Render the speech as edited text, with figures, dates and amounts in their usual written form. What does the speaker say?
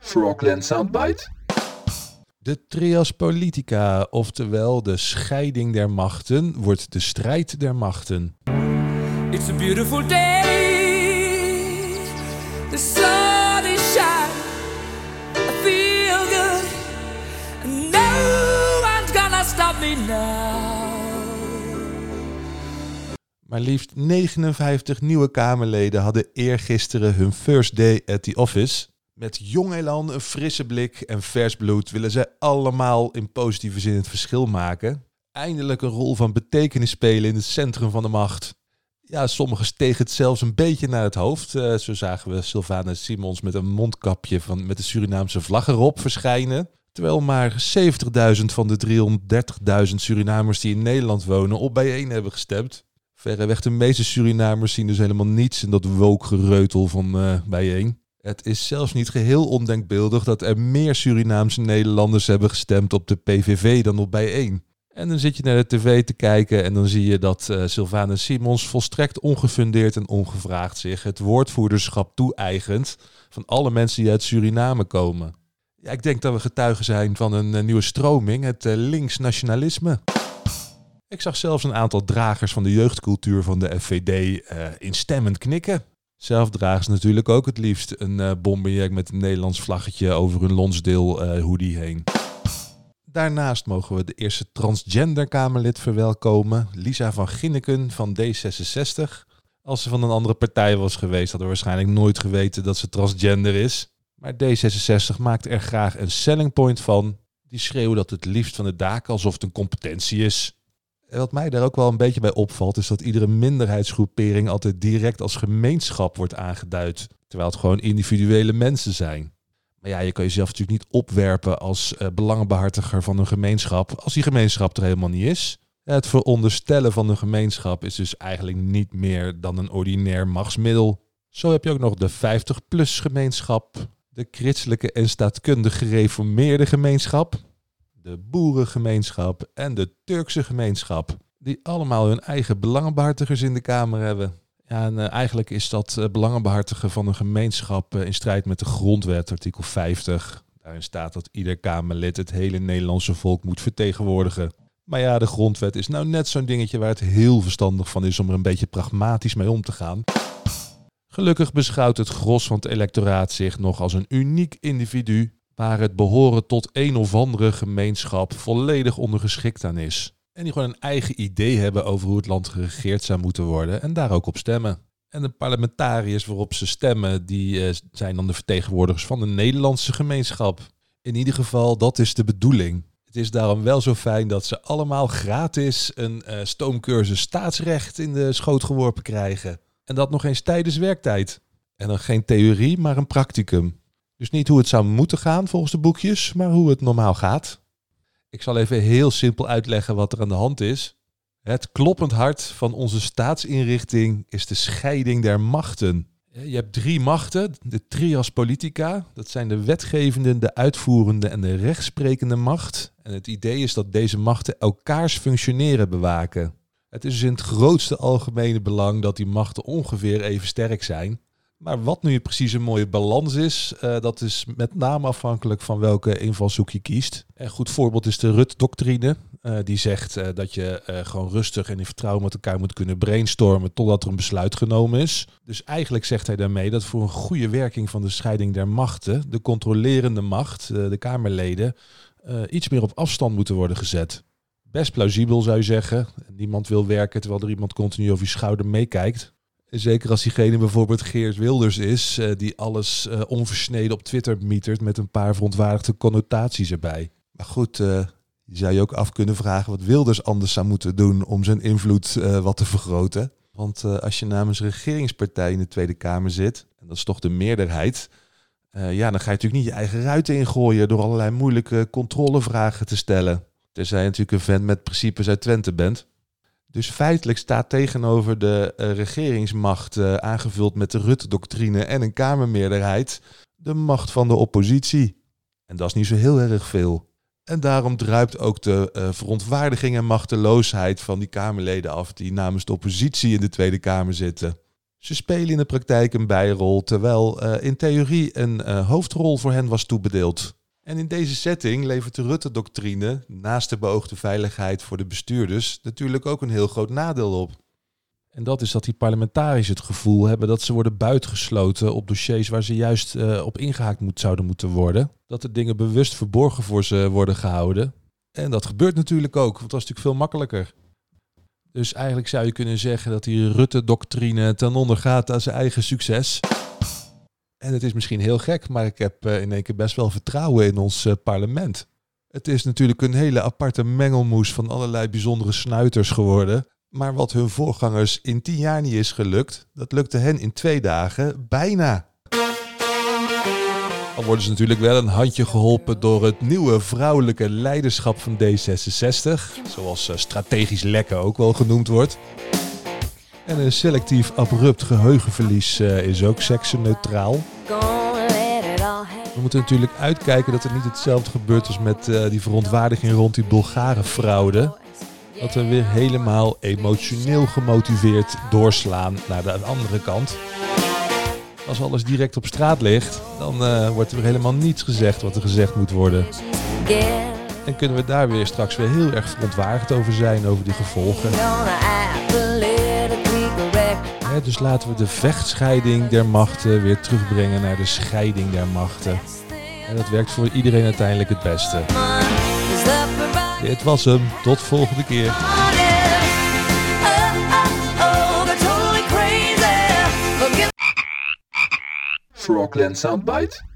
Frogland Soundbite. De trias politica, oftewel de scheiding der machten, wordt de strijd der machten. It's a beautiful day. The sun is shining. I feel good. No one's gonna stop me now. Maar liefst 59 nieuwe Kamerleden hadden eergisteren hun first day at the office. Met jong elan, een frisse blik en vers bloed willen zij allemaal in positieve zin het verschil maken. Eindelijk een rol van betekenis spelen in het centrum van de macht. Ja, sommigen stegen het zelfs een beetje naar het hoofd. Zo zagen we Sylvana Simons met een mondkapje met de Surinaamse vlag erop verschijnen. Terwijl maar 70.000 van de 330.000 Surinamers die in Nederland wonen op bijeen hebben gestemd. Verreweg de meeste Surinamers zien dus helemaal niets in dat woke-gereutel van bijeen. Het is zelfs niet geheel ondenkbeeldig dat er meer Surinaamse Nederlanders hebben gestemd op de PVV dan op bijeen. En dan zit je naar de tv te kijken en dan zie je dat Sylvana Simons volstrekt ongefundeerd en ongevraagd zich het woordvoerderschap toe-eigent van alle mensen die uit Suriname komen. Ja, ik denk dat we getuigen zijn van een nieuwe stroming, het linksnationalisme. Ik zag zelfs een aantal dragers van de jeugdcultuur van de FVD instemmend knikken. Zelf dragen ze natuurlijk ook het liefst een bomberjack met een Nederlands vlaggetje over hun Lonsdale hoodie heen. Daarnaast mogen we de eerste transgender Kamerlid verwelkomen, Lisa van Ginneken van D66. Als ze van een andere partij was geweest, hadden we waarschijnlijk nooit geweten dat ze transgender is. Maar D66 maakt er graag een selling point van. Die schreeuwen dat het liefst van de daken alsof het een competentie is. En wat mij daar ook wel een beetje bij opvalt, is dat iedere minderheidsgroepering altijd direct als gemeenschap wordt aangeduid. Terwijl het gewoon individuele mensen zijn. Maar ja, je kan jezelf natuurlijk niet opwerpen als belangenbehartiger van een gemeenschap als die gemeenschap er helemaal niet is. Het veronderstellen van een gemeenschap is dus eigenlijk niet meer dan een ordinair machtsmiddel. Zo heb je ook nog de 50-plus gemeenschap, de christelijke en staatkundig gereformeerde gemeenschap, de boerengemeenschap en de Turkse gemeenschap, die allemaal hun eigen belangenbehartigers in de Kamer hebben. Ja, en eigenlijk is dat belangenbehartigen van een gemeenschap in strijd met de grondwet, artikel 50. Daarin staat dat ieder Kamerlid het hele Nederlandse volk moet vertegenwoordigen. Maar ja, de grondwet is nou net zo'n dingetje waar het heel verstandig van is om er een beetje pragmatisch mee om te gaan. Gelukkig beschouwt het gros van het electoraat zich nog als een uniek individu, waar het behoren tot een of andere gemeenschap volledig ondergeschikt aan is. En die gewoon een eigen idee hebben over hoe het land geregeerd zou moeten worden en daar ook op stemmen. En de parlementariërs waarop ze stemmen, die zijn dan de vertegenwoordigers van de Nederlandse gemeenschap. In ieder geval, dat is de bedoeling. Het is daarom wel zo fijn dat ze allemaal gratis een stoomcursus staatsrecht in de schoot geworpen krijgen. En dat nog eens tijdens werktijd. En dan geen theorie, maar een practicum. Dus niet hoe het zou moeten gaan volgens de boekjes, maar hoe het normaal gaat. Ik zal even heel simpel uitleggen wat er aan de hand is. Het kloppend hart van onze staatsinrichting is de scheiding der machten. Je hebt 3 machten, de trias politica. Dat zijn de wetgevende, de uitvoerende en de rechtsprekende macht. En het idee is dat deze machten elkaars functioneren bewaken. Het is dus in het grootste algemene belang dat die machten ongeveer even sterk zijn. Maar wat nu precies een mooie balans is, dat is met name afhankelijk van welke invalshoek je kiest. Een goed voorbeeld is de Rutte-doctrine. Die zegt dat je gewoon rustig en in vertrouwen met elkaar moet kunnen brainstormen totdat er een besluit genomen is. Dus eigenlijk zegt hij daarmee dat voor een goede werking van de scheiding der machten, de controlerende macht, de Kamerleden, iets meer op afstand moeten worden gezet. Best plausibel zou je zeggen. Niemand wil werken terwijl er iemand continu over je schouder meekijkt. Zeker als diegene bijvoorbeeld Geert Wilders is, die alles onversneden op Twitter mietert met een paar verontwaardigde connotaties erbij. Maar goed, je zou je ook af kunnen vragen wat Wilders anders zou moeten doen om zijn invloed wat te vergroten. Want als je namens regeringspartij in de Tweede Kamer zit, en dat is toch de meerderheid, dan ga je natuurlijk niet je eigen ruiten ingooien door allerlei moeilijke controlevragen te stellen. Tenzij je natuurlijk een vent met principes uit Twente bent. Dus feitelijk staat tegenover de regeringsmacht, aangevuld met de Rutte-doctrine en een Kamermeerderheid, de macht van de oppositie. En dat is niet zo heel erg veel. En daarom druipt ook de verontwaardiging en machteloosheid van die Kamerleden af die namens de oppositie in de Tweede Kamer zitten. Ze spelen in de praktijk een bijrol, terwijl in theorie een hoofdrol voor hen was toebedeeld. En in deze setting levert de Rutte-doctrine, naast de beoogde veiligheid voor de bestuurders, natuurlijk ook een heel groot nadeel op. En dat is dat die parlementariërs het gevoel hebben dat ze worden buitengesloten op dossiers waar ze juist op ingehaakt zouden moeten worden. Dat de dingen bewust verborgen voor ze worden gehouden. En dat gebeurt natuurlijk ook, want dat is natuurlijk veel makkelijker. Dus eigenlijk zou je kunnen zeggen dat die Rutte-doctrine ten onder gaat aan zijn eigen succes. En het is misschien heel gek, maar ik heb in één keer best wel vertrouwen in ons parlement. Het is natuurlijk een hele aparte mengelmoes van allerlei bijzondere snuiters geworden. Maar wat hun voorgangers in 10 jaar niet is gelukt, dat lukte hen in 2 dagen bijna. Dan worden ze natuurlijk wel een handje geholpen door het nieuwe vrouwelijke leiderschap van D66. Zoals strategisch lekken ook wel genoemd wordt. En een selectief abrupt geheugenverlies is ook seksenneutraal. We moeten natuurlijk uitkijken dat er niet hetzelfde gebeurt als met die verontwaardiging rond die Bulgare-fraude. Dat we weer helemaal emotioneel gemotiveerd doorslaan naar de andere kant. Als alles direct op straat ligt, dan wordt er weer helemaal niets gezegd wat er gezegd moet worden. En kunnen we daar weer straks weer heel erg verontwaardigd over zijn, over die gevolgen. Dus laten we de vechtscheiding der machten weer terugbrengen naar de scheiding der machten. En dat werkt voor iedereen uiteindelijk het beste. Dit was hem. Tot volgende keer. Frogland Soundbite.